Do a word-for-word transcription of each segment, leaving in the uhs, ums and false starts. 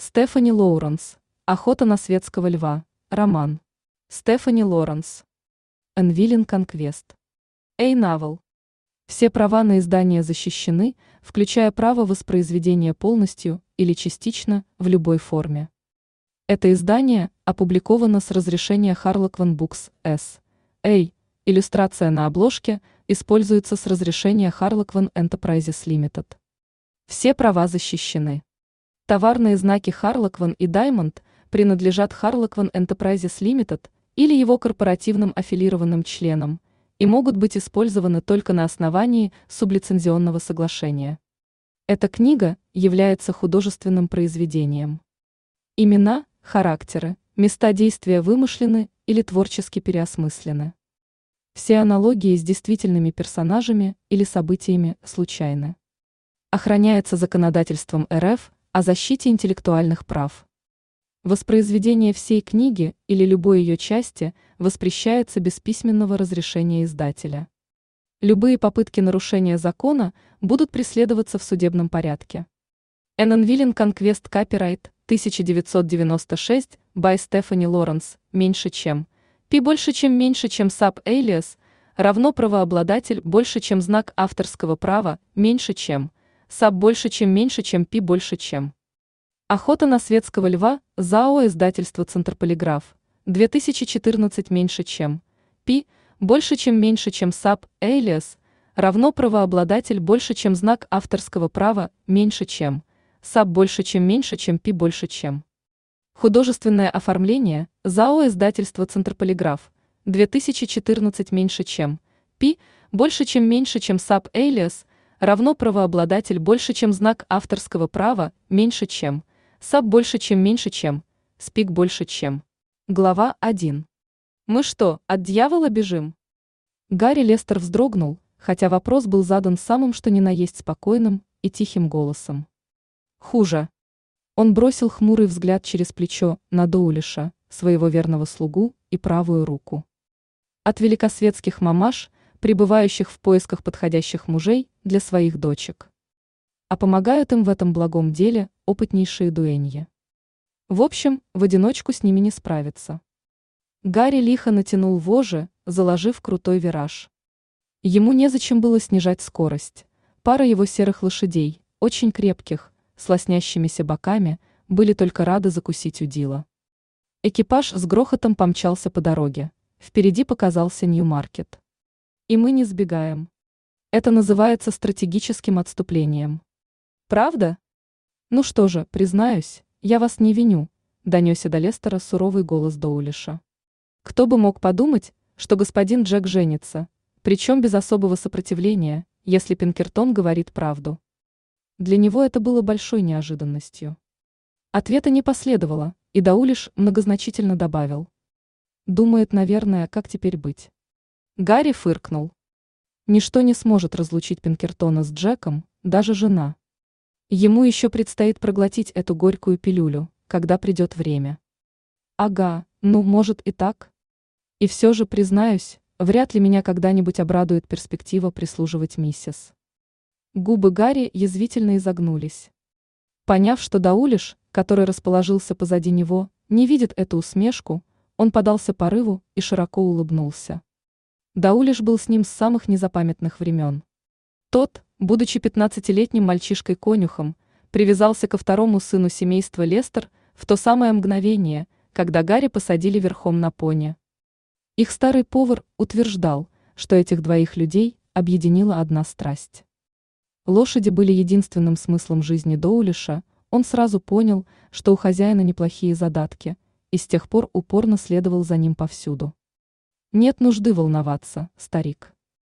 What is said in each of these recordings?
Стефани Лоуренс. Охота на светского льва. Роман. Стефани Лоуренс. Unwilling Conquest. A-Novel. Все права на издание защищены, включая право воспроизведения полностью или частично в любой форме. Это издание опубликовано с разрешения Harlequin Books эс эй. Иллюстрация на обложке используется с разрешения Harlequin Enterprises Limited. Все права защищены. Товарные знаки Harlequin и Diamond принадлежат Harlequin Enterprises Limited или его корпоративным аффилированным членам и могут быть использованы только на основании сублицензионного соглашения. Эта книга является художественным произведением. Имена, характеры, места действия вымышлены или творчески переосмыслены. Все аналогии с действительными персонажами или событиями случайны. Охраняется законодательством эр эф о защите интеллектуальных прав. Воспроизведение всей книги или любой ее части воспрещается без письменного разрешения издателя. Любые попытки нарушения закона будут преследоваться в судебном порядке. An Unwilling Conquest Copyright тысяча девятьсот девяносто шесть by Стефани Лоуренс меньше чем P больше чем меньше чем sub-alias равно правообладатель больше чем знак авторского права меньше чем sub больше чем меньше чем P больше чем. Охота на светского льва ЗАО издательство Центрполиграф две тысячи четырнадцать меньше чем P больше чем меньше чем sub-alias равно правообладатель больше чем знак авторского права меньше чем sub больше чем меньше чем P больше чем. Художественное оформление ЗАО издательство Центрполиграф две тысячи четырнадцать меньше чем P больше чем меньше чем sub-alias равно правообладатель больше чем знак авторского права меньше чем sub больше чем меньше чем спик больше чем. Глава один. Мы что, от дьявола бежим? Гарри Лестер вздрогнул, хотя вопрос был задан самым что ни на есть спокойным и тихим голосом. Хуже. Он бросил хмурый взгляд через плечо на Доулиша, своего верного слугу, и правую руку. От великосветских мамаш, пребывающих в поисках подходящих мужей для своих дочек. А помогают им в этом благом деле опытнейшие дуэньи. В общем, в одиночку с ними не справиться. Гарри лихо натянул вожжи, заложив крутой вираж. Ему незачем было снижать скорость. Пара его серых лошадей, очень крепких, с лоснящимися боками, были только рады закусить удила. Экипаж с грохотом помчался по дороге. Впереди показался Нью-Маркет. И мы не сбегаем. Это называется стратегическим отступлением. Правда? Ну что же, признаюсь, я вас не виню, донесся до Лестера суровый голос Доулиша. Кто бы мог подумать, что господин Джек женится, причем без особого сопротивления, если Пинкертон говорит правду. Для него это было большой неожиданностью. Ответа не последовало, и Доулиш многозначительно добавил. Думает, наверное, как теперь быть. Гарри фыркнул. Ничто не сможет разлучить Пинкертона с Джеком, даже жена. Ему еще предстоит проглотить эту горькую пилюлю, когда придет время. Ага, ну, может и так. И все же, признаюсь, вряд ли меня когда-нибудь обрадует перспектива прислуживать миссис. Губы Гарри язвительно изогнулись. Поняв, что Доулиш, который расположился позади него, не видит эту усмешку, он подался порыву и широко улыбнулся. Доулиш был с ним с самых незапамятных времен. Тот, будучи пятнадцатилетним мальчишкой-конюхом, привязался ко второму сыну семейства Лестер в то самое мгновение, когда Гарри посадили верхом на пони. Их старый повар утверждал, что этих двоих людей объединила одна страсть. Лошади были единственным смыслом жизни Доулиша, он сразу понял, что у хозяина неплохие задатки, и с тех пор упорно следовал за ним повсюду. Нет нужды волноваться, старик.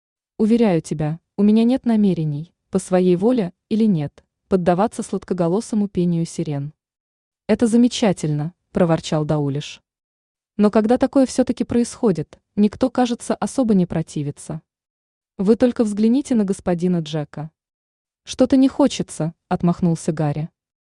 Уверяю тебя, у меня нет намерений, по своей воле или нет, поддаваться сладкоголосому пению сирен. Это замечательно, проворчал Доулиш. Но когда такое все-таки происходит, никто, кажется, особо не противится. Вы только взгляните на господина Джека. Что-то не хочется, отмахнулся Гарри.